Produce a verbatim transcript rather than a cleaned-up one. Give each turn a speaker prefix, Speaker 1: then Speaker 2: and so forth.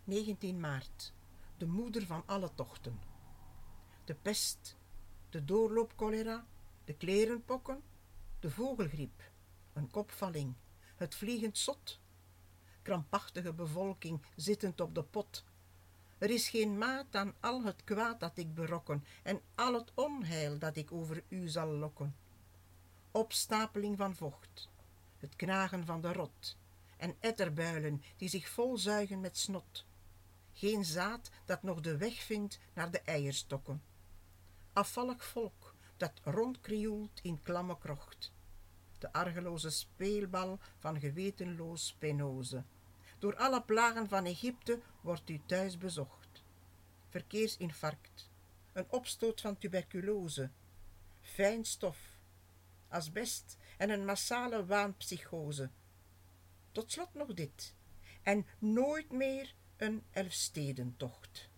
Speaker 1: negentien maart, de moeder van alle tochten. De pest, de doorloopcholera, de klerenpokken, de vogelgriep, een kopvalling, het vliegend zot, krampachtige bevolking zittend op de pot. Er is geen maat aan al het kwaad dat ik berokken en al het onheil dat ik over u zal lokken. Opstapeling van vocht, het knagen van de rot en etterbuilen die zich volzuigen met snot. Geen zaad dat nog de weg vindt naar de eierstokken. Afvallig volk dat rondkrioelt in klamme krocht. De argeloze speelbal van gewetenloos penose. Door alle plagen van Egypte wordt u thuis bezocht. Verkeersinfarct, een opstoot van tuberculose, fijn stof, asbest en een massale waanpsychose. Tot slot nog dit, en nooit meer een Elfstedentocht.